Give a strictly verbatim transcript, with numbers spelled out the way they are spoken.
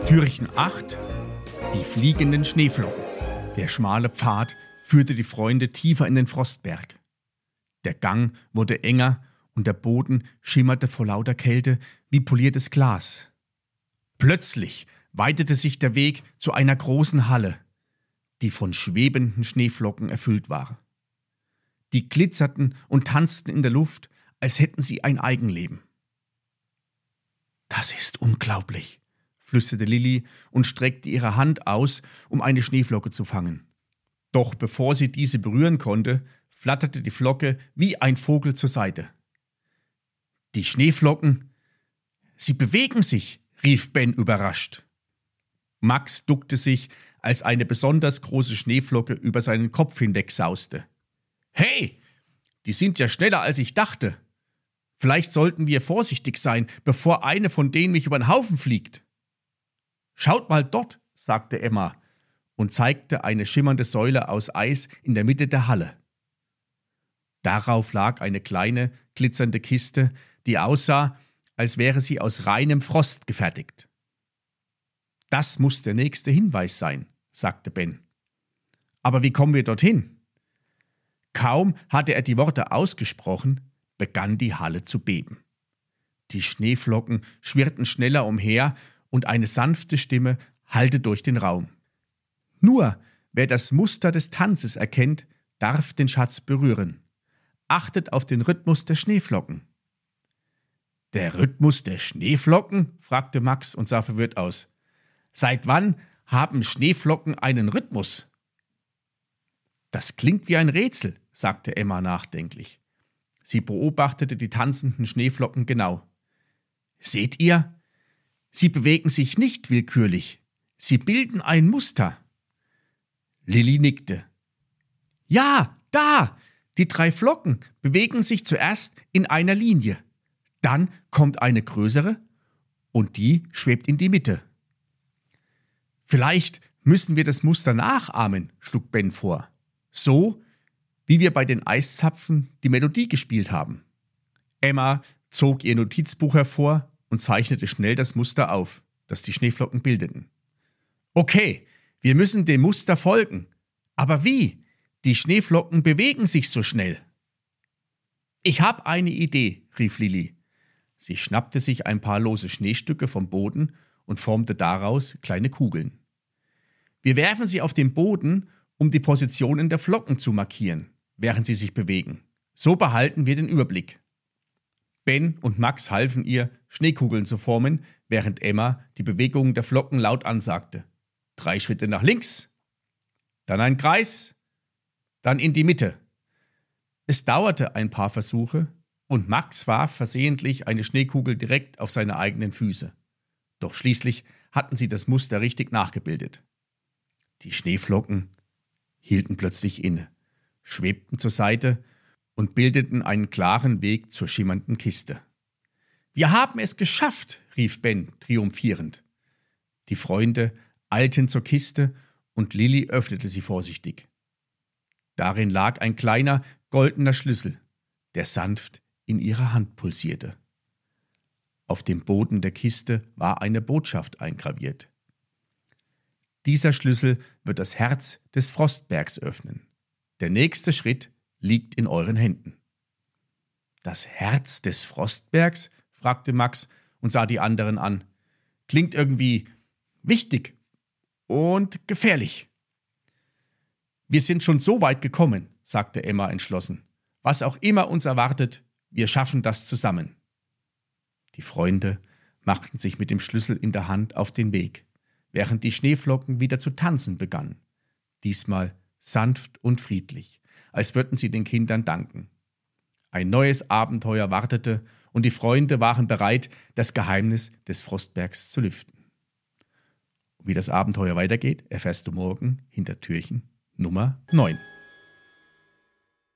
Türchen acht. Die fliegenden Schneeflocken. Der schmale Pfad führte die Freunde tiefer in den Frostberg. Der Gang wurde enger und der Boden schimmerte vor lauter Kälte wie poliertes Glas. Plötzlich weitete sich der Weg zu einer großen Halle, die von schwebenden Schneeflocken erfüllt war. Die glitzerten und tanzten in der Luft, als hätten sie ein Eigenleben. »Das ist unglaublich«, flüsterte Lilli und streckte ihre Hand aus, um eine Schneeflocke zu fangen. Doch bevor sie diese berühren konnte, flatterte die Flocke wie ein Vogel zur Seite. »Die Schneeflocken, sie bewegen sich«, rief Ben überrascht. Max duckte sich, als eine besonders große Schneeflocke über seinen Kopf hinweg sauste. »Hey, die sind ja schneller, als ich dachte. Vielleicht sollten wir vorsichtig sein, bevor eine von denen mich über den Haufen fliegt.« »Schaut mal dort«, sagte Emma und zeigte eine schimmernde Säule aus Eis in der Mitte der Halle. Darauf lag eine kleine, glitzernde Kiste, die aussah, als wäre sie aus reinem Frost gefertigt. »Das muss der nächste Hinweis sein«, sagte Ben. »Aber wie kommen wir dorthin?« Kaum hatte er die Worte ausgesprochen, begann die Halle zu beben. Die Schneeflocken schwirrten schneller umher und eine sanfte Stimme hallte durch den Raum. »Nur wer das Muster des Tanzes erkennt, darf den Schatz berühren. Achtet auf den Rhythmus der Schneeflocken.« »Der Rhythmus der Schneeflocken?« fragte Max und sah verwirrt aus. »Seit wann haben Schneeflocken einen Rhythmus?« »Das klingt wie ein Rätsel«, sagte Emma nachdenklich. Sie beobachtete die tanzenden Schneeflocken genau. »Seht ihr? Sie bewegen sich nicht willkürlich. Sie bilden ein Muster.« Lilli nickte. »Ja, da! Die drei Flocken bewegen sich zuerst in einer Linie. Dann kommt eine größere und die schwebt in die Mitte.« »Vielleicht müssen wir das Muster nachahmen«, schlug Ben vor. »So, wie wir bei den Eiszapfen die Melodie gespielt haben.« Emma zog ihr Notizbuch hervor und zeichnete schnell das Muster auf, das die Schneeflocken bildeten. »Okay, wir müssen dem Muster folgen. Aber wie? Die Schneeflocken bewegen sich so schnell.« »Ich hab eine Idee«, rief Lilli. Sie schnappte sich ein paar lose Schneestücke vom Boden und formte daraus kleine Kugeln. »Wir werfen sie auf den Boden, um die Positionen der Flocken zu markieren, während sie sich bewegen. So behalten wir den Überblick.« Ben und Max halfen ihr, Schneekugeln zu formen, während Emma die Bewegungen der Flocken laut ansagte. Drei Schritte nach links, dann ein Kreis, dann in die Mitte. Es dauerte ein paar Versuche und Max warf versehentlich eine Schneekugel direkt auf seine eigenen Füße. Doch schließlich hatten sie das Muster richtig nachgebildet. Die Schneeflocken hielten plötzlich inne, schwebten zur Seite und bildeten einen klaren Weg zur schimmernden Kiste. »Wir haben es geschafft«, rief Ben triumphierend. Die Freunde eilten zur Kiste und Lilli öffnete sie vorsichtig. Darin lag ein kleiner, goldener Schlüssel, der sanft in ihrer Hand pulsierte. Auf dem Boden der Kiste war eine Botschaft eingraviert. »Dieser Schlüssel wird das Herz des Frostbergs öffnen. Der nächste Schritt liegt in euren Händen.« »Das Herz des Frostbergs?« fragte Max und sah die anderen an. »Klingt irgendwie wichtig und gefährlich.« »Wir sind schon so weit gekommen«, sagte Emma entschlossen. »Was auch immer uns erwartet, wir schaffen das zusammen.« Die Freunde machten sich mit dem Schlüssel in der Hand auf den Weg, während die Schneeflocken wieder zu tanzen begannen. Diesmal sanft und friedlich, als würden sie den Kindern danken. Ein neues Abenteuer wartete und die Freunde waren bereit, das Geheimnis des Frostbergs zu lüften. Und wie das Abenteuer weitergeht, erfährst du morgen hinter Türchen Nummer neun.